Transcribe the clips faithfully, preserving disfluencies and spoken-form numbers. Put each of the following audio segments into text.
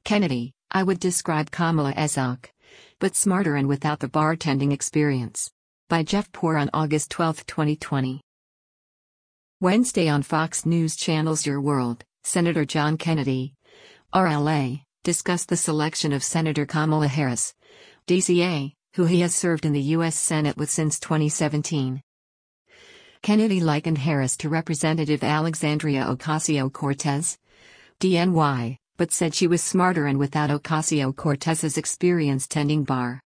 Kennedy, I would describe Kamala as awk, but smarter and without the bartending experience. By Jeff Poor on August twelfth, twenty twenty. Wednesday on Fox News Channel's Your World, Senator John Kennedy, R L A, discussed the selection of Senator Kamala Harris, D C A, who he has served in the U S Senate with since twenty seventeen. Kennedy likened Harris to Representative Alexandria Ocasio-Cortez, D N Y, but said she was smarter and without Ocasio-Cortez's experience tending bar.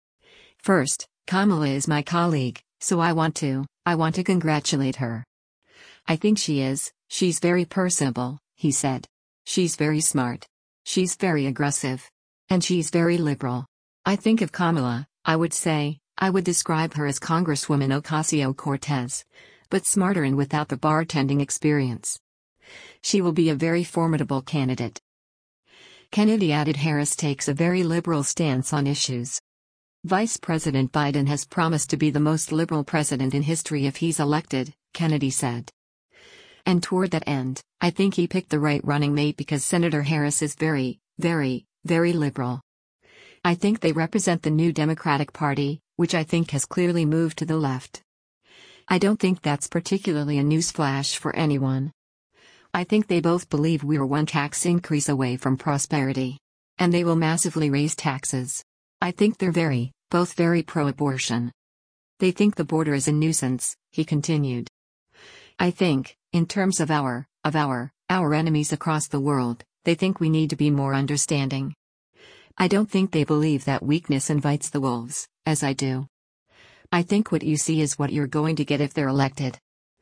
First, Kamala is my colleague, so I want to, I want to congratulate her. I think she is, she's very personable, he said. She's very smart. She's very aggressive. And she's very liberal. I think of Kamala, I would say, I would describe her as Congresswoman Ocasio-Cortez, but smarter and without the bartending experience. She will be a very formidable candidate. Kennedy added Harris takes a very liberal stance on issues. Vice President Biden has promised to be the most liberal president in history if he's elected, Kennedy said. And toward that end, I think he picked the right running mate because Senator Harris is very, very, very liberal. I think they represent the new Democratic Party, which I think has clearly moved to the left. I don't think that's particularly a newsflash for anyone. I think they both believe we're one tax increase away from prosperity. And they will massively raise taxes. I think they're very, both very pro-abortion. They think the border is a nuisance, he continued. I think, in terms of our, of our, our enemies across the world, they think we need to be more understanding. I don't think they believe that weakness invites the wolves, as I do. I think what you see is what you're going to get if they're elected.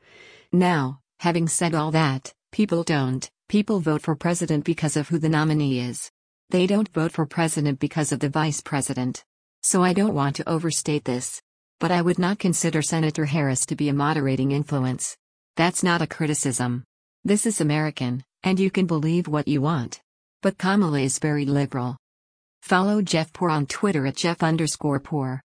Now, having said all that, people don't, people vote for president because of who the nominee is. They don't vote for president because of the vice president. So I don't want to overstate this. But I would not consider Senator Harris to be a moderating influence. That's not a criticism. This is American, and you can believe what you want. But Kamala is very liberal. Follow Jeff Poor on Twitter at Jeff underscore Poor.